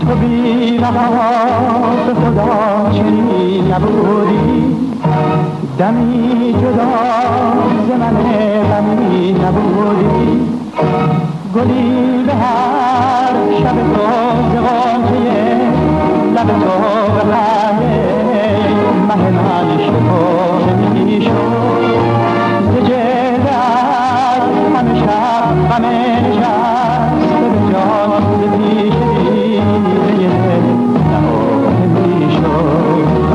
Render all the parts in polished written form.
تو بی بها به خدا چنین نبودی، دمی جدا ز من غمی نبودی. گلی به هر شب تو ز غنچه لب تو به پرده مه من شکفته میشد. ز جلوه‌ات همه شب غم نشسته به جان، ز پیش دیده نهفته میشد.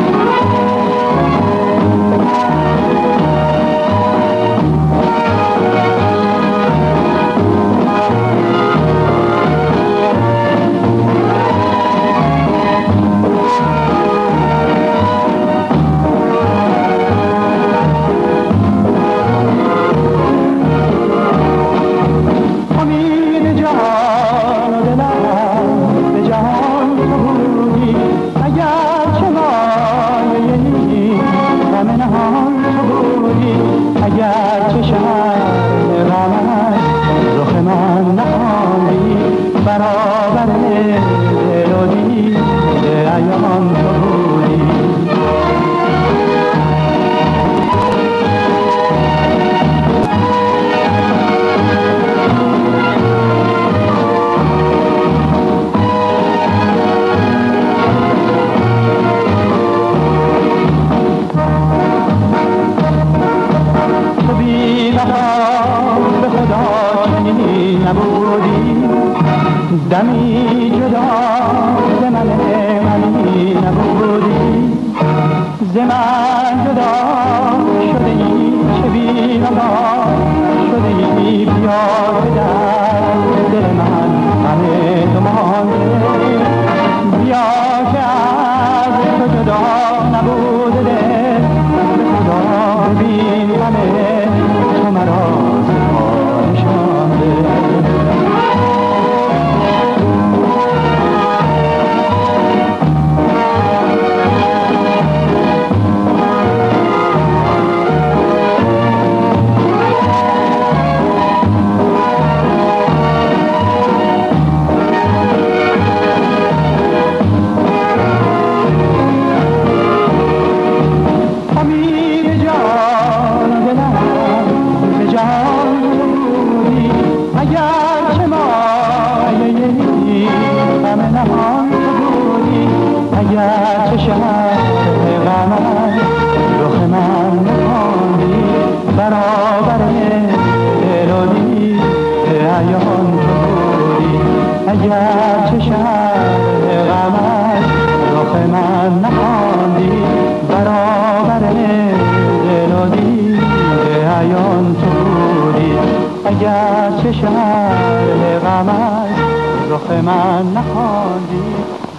اگر چه شهر غمت رخ من نخواندی، برابر دل و دیده عیان تو بودی. به خدا چنین نبودی، دمی جدا ز من غمی نبودی. ز من جدا شده ای چه بی نوا شده ای، بیا که در دل من غم تو مانده. بیا که از تو جدا نبوده دل، به خدا ببین غم تو مرا نشانده. اگر چه مایه غم نهان تو بودی، اگر چه شهر غمت رخ من نخواندی، برابر دل و دیده عیان تو بودی. اگر چه شهر غمت رخ من نخواندی، برابر دل و دیده عیان تو بودی. اگر چه شهر غمت رخ من نخواندی،